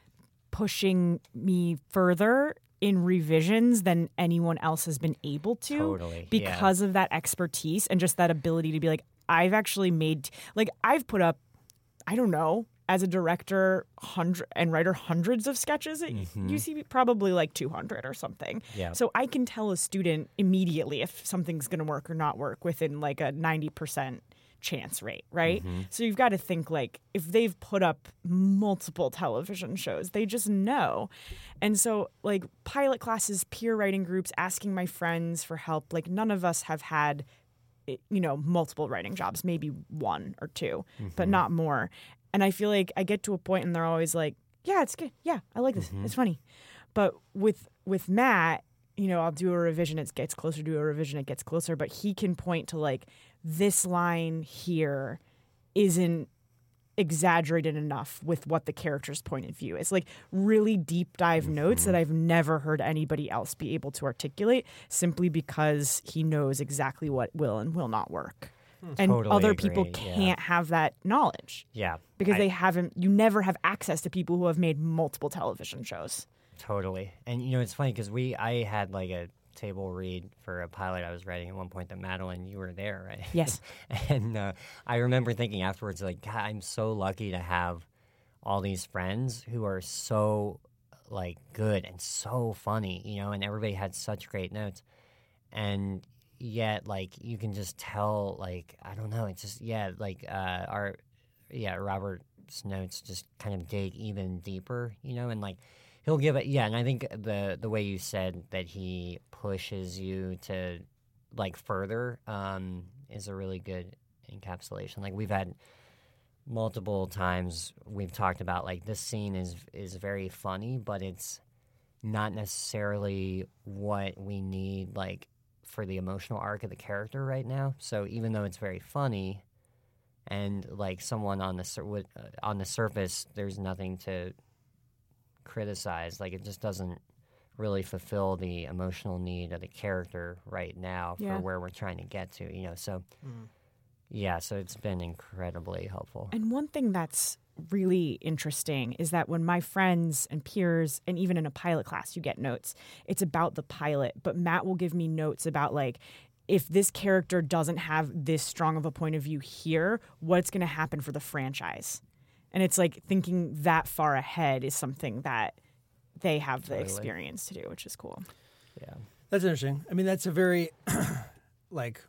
pushing me further in revisions than anyone else has been able to. Totally, because yeah. of that expertise and just that ability to be like, I've actually made, like, I've put up, I don't know, as a director hundred and writer, hundreds of sketches at mm-hmm. U C B, probably like two hundred or something. Yeah. So I can tell a student immediately if something's going to work or not work within like a ninety percent chance rate, right? Mm-hmm. So you've got to think like if they've put up multiple television shows, they just know. And so like pilot classes, peer writing groups, asking my friends for help, like none of us have had, you know, multiple writing jobs, maybe one or two, mm-hmm. but not more. And I feel like I get to a point and they're always like, yeah, it's good. Yeah, I like this. Mm-hmm. It's funny. But with with Matt, you know, I'll do a revision. It gets closer to a revision. It gets closer. But he can point to like this line here isn't exaggerated enough with what the character's point of view is. Like really deep dive mm-hmm. notes that I've never heard anybody else be able to articulate simply because he knows exactly what will and will not work. And totally other agree, people yeah. can't have that knowledge. Yeah. Because I, they haven't, you never have access to people who have made multiple television shows. Totally. And, you know, it's funny because we, I had like a table read for a pilot I was writing at one point that Madeline, you were there, right? Yes. And uh, I remember thinking afterwards, like, God, I'm so lucky to have all these friends who are so, like, good and so funny, you know, and everybody had such great notes. And yet, like, you can just tell, like, I don't know, it's just, yeah, like, uh, our, yeah, Robert's notes just kind of dig even deeper, you know, and, like, he'll give it, yeah, and I think the the way you said that he pushes you to, like, further um, is a really good encapsulation. Like, we've had multiple times we've talked about, like, this scene is is very funny, but it's not necessarily what we need, like, for the emotional arc of the character right now. So even though it's very funny, and like someone on the sur- would, uh, on the surface, there's nothing to criticize. Like it just doesn't really fulfill the emotional need of the character right now for yeah. where we're trying to get to. You know, so mm. yeah, so it's been incredibly helpful. And one thing that's really interesting is that when my friends and peers, and even in a pilot class, you get notes, it's about the pilot, but Matt will give me notes about like, if this character doesn't have this strong of a point of view here, what's going to happen for the franchise? And it's like thinking that far ahead is something that they have the totally. experience to do, which is cool. Yeah. That's interesting. I mean, that's a very, like,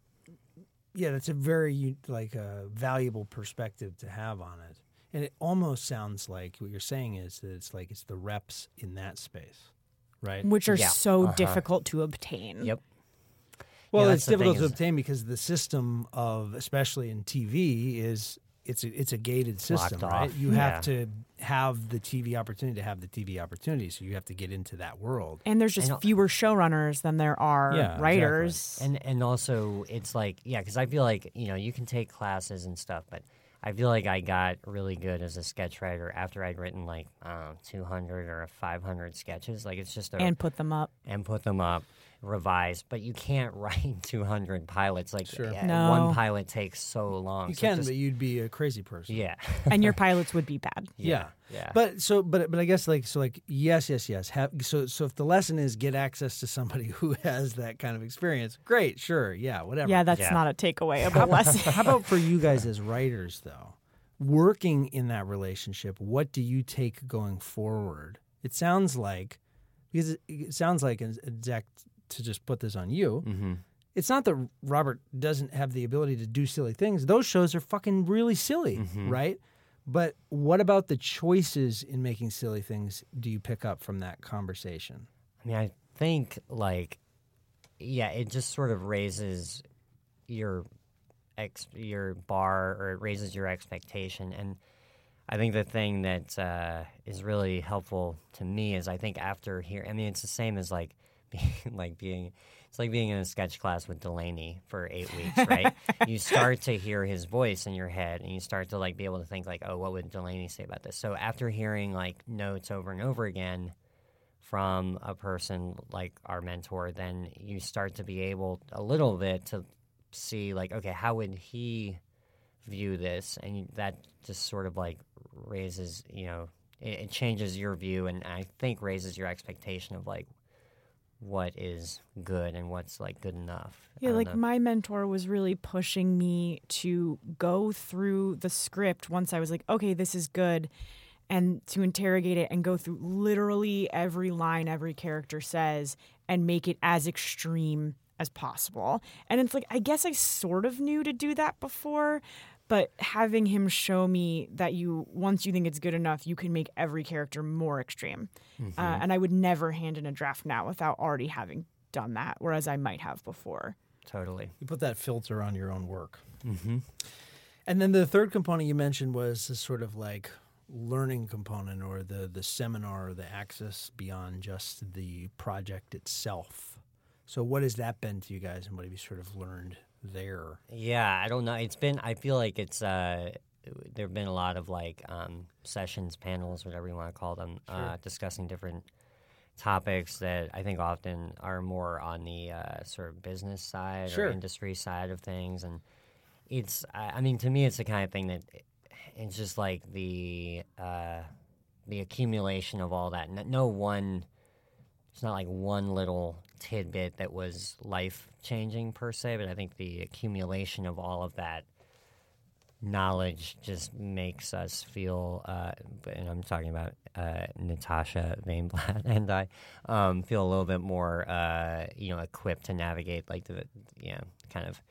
yeah, that's a very, like, uh, valuable perspective to have on it. And it almost sounds like what you're saying is that it's like it's the reps in that space, right? Which are yeah. so uh-huh. difficult to obtain. Yep. Well, yeah, it's difficult to is, obtain because the system of, especially in T V, is it's a, it's a gated system, right? Off. You yeah. have to have the T V opportunity to have the T V opportunity, so you have to get into that world. And there's just and, fewer showrunners than there are yeah, writers. Exactly. And and also, it's like, yeah, because I feel like, you know, you can take classes and stuff, but I feel like I got really good as a sketch writer after I'd written like uh, two hundred or five hundred sketches. Like it's just a, and put them up. and put them up. revise, but you can't write two hundred pilots. Like Sure. yeah, No. one pilot takes so long. You So can, just- but you'd be a crazy person. yeah. And your pilots would be bad. Yeah. Yeah. But so, but but I guess like so, like yes, yes, yes. Have, so so if the lesson is get access to somebody who has that kind of experience, great, sure, yeah, whatever. Yeah, that's Yeah. not a takeaway of a lesson. How about for you guys as writers, though, working in that relationship? What do you take going forward? It sounds like because it, it sounds like, and Zach, to just put this on you, Mm-hmm. it's not that Robert doesn't have the ability to do silly things. Those shows are fucking really silly, Mhm. right? But what about the choices in making silly things do you pick up from that conversation? I mean, I think like, yeah, it just sort of raises your ex your bar, or it raises your expectation. And I think the thing that uh, is really helpful to me is I think after here, I mean, it's the same as like being like being. It's like being in a sketch class with Delaney for eight weeks, right? You start to hear his voice in your head, and you start to like be able to think like, oh, what would Delaney say about this? So after hearing like notes over and over again from a person like our mentor, then you start to be able a little bit to see like, okay, how would he view this? And you, that just sort of like raises, you know, it, it changes your view, and I think raises your expectation of like what is good and what's like good enough. I Yeah, don't like know. my mentor was really pushing me to go through the script once I was like, okay, this is good, and to interrogate it and go through literally every line every character says and make it as extreme as possible. And it's like, I guess I sort of knew to do that before, but having him show me that you, once you think it's good enough, you can make every character more extreme. Mm-hmm. Uh, and I would never hand in a draft now without already having done that, whereas I might have before. Totally. You put that filter on your own work. Mm-hmm. And then the third component you mentioned was the sort of like learning component, or the, the seminar, or the access beyond just the project itself. So what has that been to you guys, and what have you sort of learned there? Yeah, I don't know. It's been, I feel like it's, uh, there have been a lot of like um, sessions, panels, whatever you want to call them, uh, Sure. discussing different topics that I think often are more on the uh, sort of business side Sure. or industry side of things. And it's, I I mean, to me, it's the kind of thing that it's just like the, uh, the accumulation of all that. N- No one, it's not like one little tidbit that was life-changing per se, but I think the accumulation of all of that knowledge just makes us feel, uh, and I'm talking about uh, Natasha Vainblatt and I, um, feel a little bit more, uh, you know, equipped to navigate like the, you know, kind of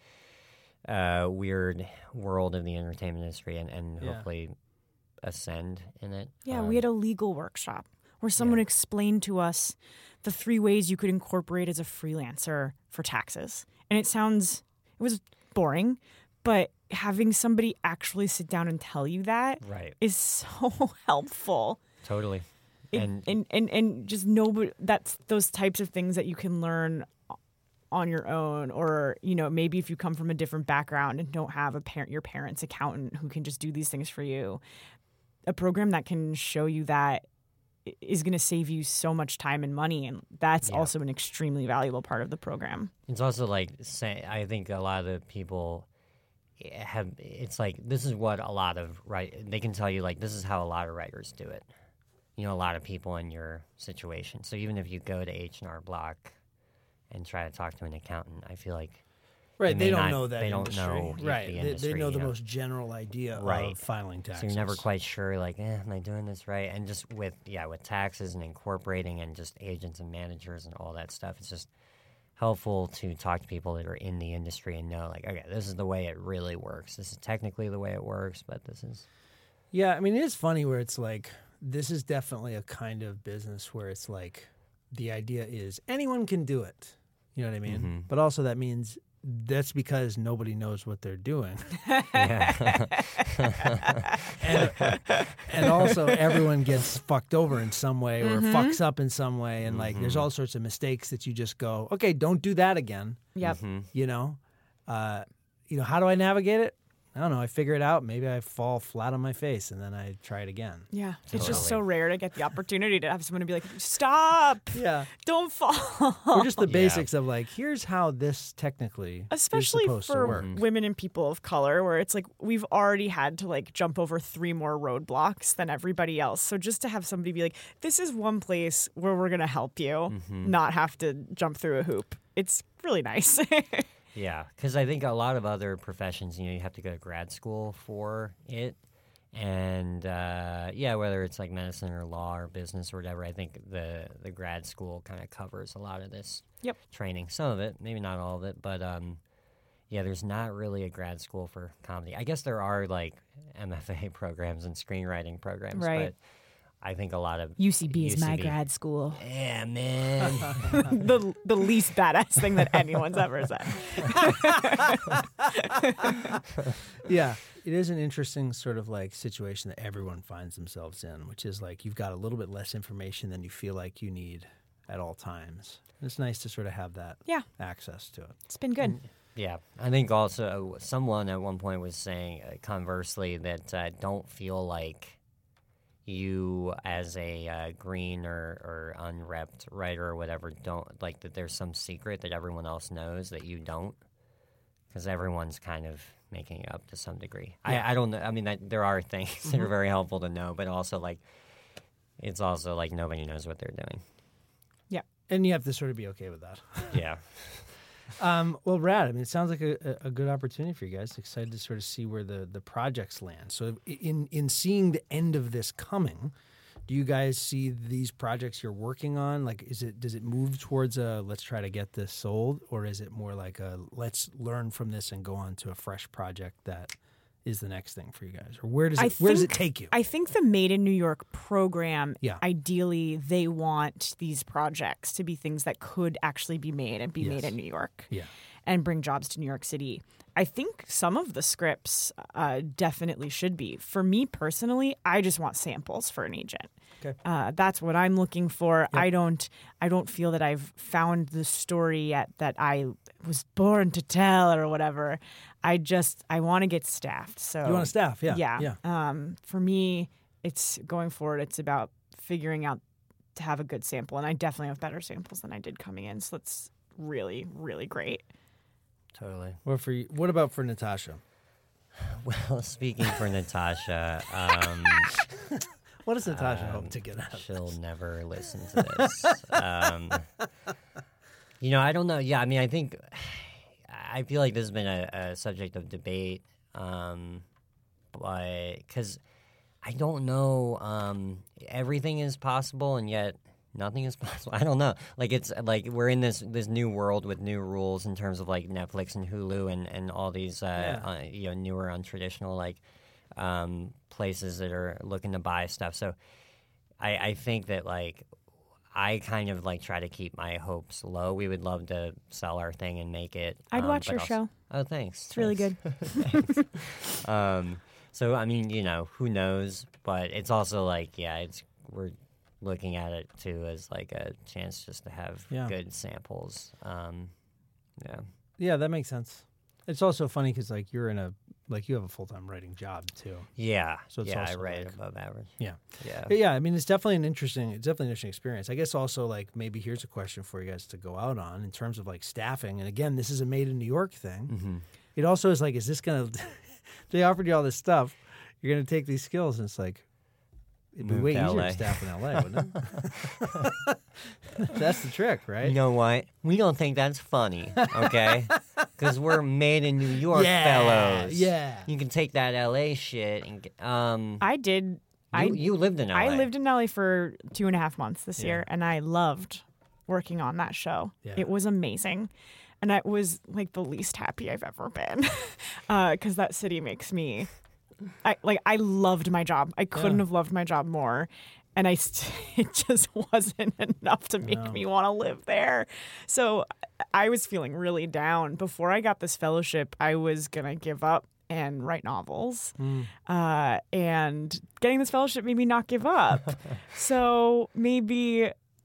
uh, weird world of the entertainment industry, and, and Yeah. hopefully ascend in it. Yeah, Um, we had a legal workshop where someone Yeah. explained to us the three ways you could incorporate as a freelancer for taxes. And it sounds, it was boring, but having somebody actually sit down and tell you that right, is so helpful. totally. It- and and, and, and just know that's those types of things that you can learn on your own, or, you know, maybe if you come from a different background and don't have a parent, your parent's accountant who can just do these things for you, a program that can show you that is going to save you so much time and money. And that's Yeah. also an extremely valuable part of the program. It's also like say, I think a lot of the people have. It's like this is what a lot of write. They can tell you like this is how a lot of writers do it. You know, a lot of people in your situation. So even if you go to H and R Block and try to talk to an accountant, I feel like Right, They they may don't not- know that they don't industry. know the right, they, they industry, know the you know. most general idea Right. of filing taxes. so you're never quite sure. Like, eh, am I doing this right? And just with yeah, with taxes and incorporating and just agents and managers and all that stuff, it's just helpful to talk to people that are in the industry and know like, okay, this is the way it really works. This is technically the way it works, but this is Yeah, I mean, it is funny where it's like, this is definitely a kind of business where it's like, the idea is anyone can do it. You know what I mean? Mhm. But also that means that's because nobody knows what they're doing. yeah. and, and also everyone gets fucked over in some way, or Mhm. fucks up in some way. And like, there's Mhm. all sorts of mistakes that you just go, okay, don't do that again. Yep. Mhm. You know, uh, you know, how do I navigate it? I don't know, I figure it out. Maybe I fall flat on my face and then I try it again. Yeah. It's just Totally. so rare to get the opportunity to have someone to be like, stop, Yeah. don't fall. Or just the Yeah. basics of like, here's how this technically Especially is supposed to for work. women and people of color, where it's like we've already had to like jump over three more roadblocks than everybody else. So just to have somebody be like, this is one place where we're going to help you, Mm-hmm. not have to jump through a hoop. It's really nice. Yeah, because I think a lot of other professions, you know, you have to go to grad school for it. And, uh, yeah, whether it's like medicine or law or business or whatever, I think the, the grad school kind of covers a lot of this Yep. training. Some of it, maybe not all of it, but, um, yeah, there's not really a grad school for comedy. I guess there are, like, M F A programs and screenwriting programs, Right. but I think a lot of U C B is my U C B grad school. Yeah, man. the the least badass thing that anyone's ever said. Yeah, it is an interesting sort of like situation that everyone finds themselves in, which is like you've got a little bit less information than you feel like you need at all times. And it's nice to sort of have that Yeah. access to it. It's been good. Yeah, I think also someone at one point was saying, uh, conversely, that uh, don't feel like you as a uh, green or, or unrepped writer or whatever don't, like that there's some secret that everyone else knows that you don't, because everyone's kind of making it up to some degree. Yeah. I, I don't know. I mean, that, there are things that are very helpful to know, but also like it's also like nobody knows what they're doing. And you have to sort of be okay with that. Yeah. Um, well, rad. I mean, it sounds like a, a a good opportunity for you guys. Excited to sort of see where the, the projects land. So, in in seeing the end of this coming, do you guys see these projects you're working on? Like, is it does it move towards a let's try to get this sold, or is it more like a let's learn from this and go on to a fresh project that is the next thing for you guys? Or where does it I where does it think- take you? I think the Made in New York program, Yeah. ideally, they want these projects to be things that could actually be made and be Yes. made in New York. Yeah. And bring jobs to New York City. I think some of the scripts uh, definitely should be. For me personally, I just want samples for an agent. Okay. Uh, that's what I'm looking for. I don't. I don't feel that I've found the story yet that I was born to tell or whatever. I just I want to get staffed. So You want a staff? Yeah. yeah. Yeah. Um, for me, it's going forward. It's about figuring out to have a good sample, and I definitely have better samples than I did coming in. So that's really, really great. Totally. What for you? What about for Natasha? Well, speaking for Natasha, um, What does Natasha Um, hope to get out of she'll this? never listen to this. um, you know, I don't know. Yeah, I mean, I think I feel like this has been a, a subject of debate, um, but because I don't know, um, everything is possible, and yet nothing is possible. I don't know. Like it's like we're in this this new world with new rules in terms of like Netflix and Hulu and and all these uh, Yeah. uh, you know newer untraditional like um, places that are looking to buy stuff. So I, I think that like I kind of like try to keep my hopes low. We would love to sell our thing and make it. I'd um, watch but your also- show. Oh, thanks. It's really Thanks. good. Thanks. um, so I mean, you know, who knows? But it's also like, yeah, it's we're looking at it too as like a chance just to have Yeah. good samples. Um, yeah. Yeah, that makes sense. It's also funny because like you're in a like you have a full time writing job too. Yeah. So it's yeah, I also rate like- above average. Yeah. Yeah. But yeah, I mean, it's definitely an interesting, it's definitely an interesting experience. I guess also like maybe here's a question for you guys to go out on in terms of like staffing. And again, this is a made in New York thing. Mm-hmm. It also is like, is this going to, they offered you all this stuff. You're going to take these skills and it's like, it'd be Move way to easier L A. to staff in L A, wouldn't it? That's the trick, right? You know what? We don't think that's funny, okay? Because we're made in New York, yeah, fellows. yeah. You can take that L A shit and get- um. I did. I you, you lived in L A. I lived in L A for two and a half months this Yeah. year, and I loved working on that show. Yeah. It was amazing. And I was like the least happy I've ever been because that city makes me, I like, I loved my job. I couldn't Yeah. have loved my job more. And I, st- it just wasn't enough to make No. me want to live there. So I was feeling really down. Before I got this fellowship, I was going to give up and write novels. Mm. Uh, and getting this fellowship made me not give up. So maybe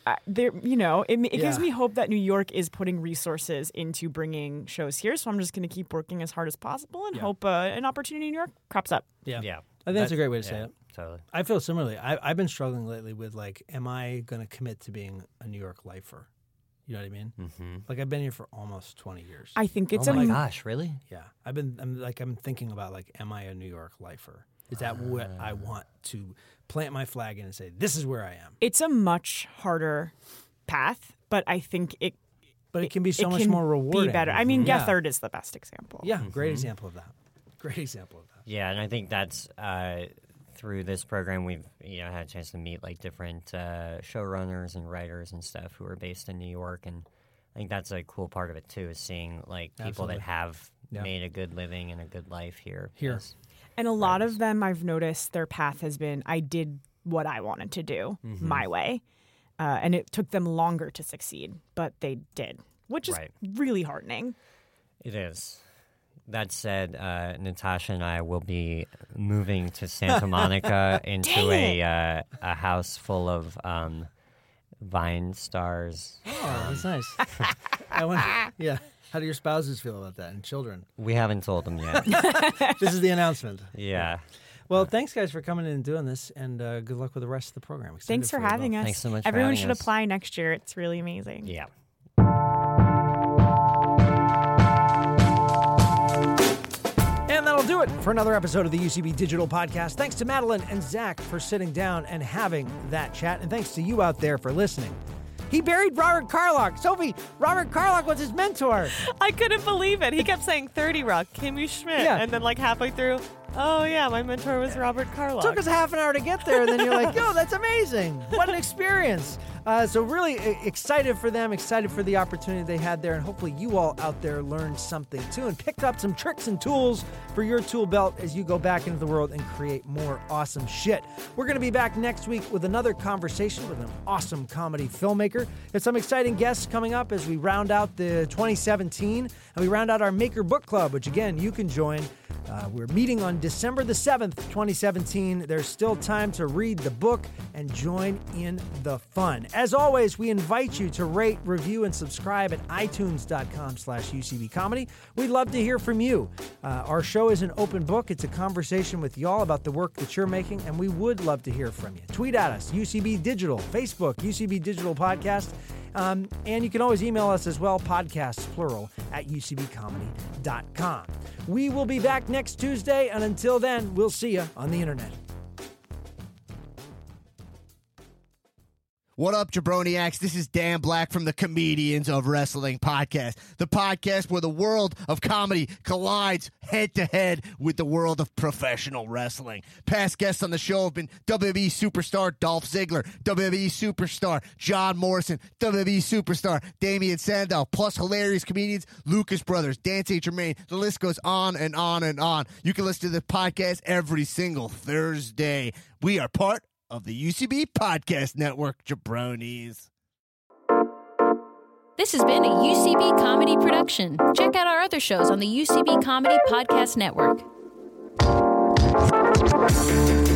uh, there, you know, it, it gives Yeah. me hope that New York is putting resources into bringing shows here. So I'm just going to keep working as hard as possible and Yeah. hope uh, an opportunity in New York crops up. Yeah. Yeah. I think that's a great way to say yeah, it. Totally. I feel similarly. I, I've been struggling lately with like, am I going to commit to being a New York lifer? You know what I mean? Mm-hmm. Like I've been here for almost twenty years. I think it's Oh a my gosh, really? yeah, I've been. I'm like I'm thinking about like, am I a New York lifer? Is that what I want to plant my flag in and say this is where I am? it's a much harder path, but I think it But it can be so it much can more rewarding. Be better. I mean, Yeah. Gethard is the best example. Yeah, great example of that. Great example of that. Yeah, and I think that's uh, through this program we've you know had a chance to meet like different uh, showrunners and writers and stuff who are based in New York, and I think that's a cool part of it too, is seeing like people Absolutely. that have Yeah. made a good living and a good life here. Here. as- And a lot of them, I've noticed their path has been, I did what I wanted to do Mm-hmm. my way. Uh, and it took them longer to succeed, but they did, which is Right. really heartening. It is. That said, uh, Natasha and I will be moving to Santa Monica into a uh, a house full of um, Vine stars. Oh, that's nice. I want, yeah. How do your spouses feel about that and children? We haven't told them yet. This is the announcement. Yeah. Well, thanks guys for coming in and doing this, and uh, good luck with the rest of the program. Excited Thanks for you having both. us. Thanks so much for Everyone having should us. apply next year. It's really amazing. Yeah. And that'll do it for another episode of the U C B Digital Podcast. Thanks to Madeline and Zach for sitting down and having that chat, and thanks to you out there for listening. He buried Robert Carlock. Sophie, Robert Carlock was his mentor. I couldn't believe it. He kept saying thirty Rock, Kimmy Schmidt. Yeah. And then, like, halfway through, oh, yeah, my mentor was Robert Carlock. Took us half an hour to get there, and then you're like, yo, that's amazing. What an experience. Uh, so really e- excited for them, excited for the opportunity they had there, and hopefully you all out there learned something too and picked up some tricks and tools for your tool belt as you go back into the world and create more awesome shit. We're going to be back next week with another conversation with an awesome comedy filmmaker. There's some exciting guests coming up as we round out the twenty seventeen, and we round out our Maker Book Club, which again, you can join. Uh, we're meeting on December the seventh, twenty seventeen. There's still time to read the book and join in the fun. As always, we invite you to rate, review, and subscribe at itunes.com slash UCB Comedy. We'd love to hear from you. Uh, our show is an open book. It's a conversation with y'all about the work that you're making, and we would love to hear from you. Tweet at us, U C B Digital, Facebook, U C B Digital Podcast. Um, and you can always email us as well, podcasts, plural, at u c b comedy dot com. We will be back next Tuesday, and until then, we'll see you on the internet. What up, jabroniacs? This is Dan Black from the Comedians of Wrestling podcast, the podcast where the world of comedy collides head-to-head with the world of professional wrestling. Past guests on the show have been W W E superstar Dolph Ziggler, W W E superstar John Morrison, W W E superstar Damian Sandow, plus hilarious comedians Lucas Brothers, Dan Saint Germain. The list goes on and on and on. You can listen to the podcast every single Thursday. We are part of the U C B Podcast Network, jabronis. This has been a U C B Comedy production. Check out our other shows on the U C B Comedy Podcast Network.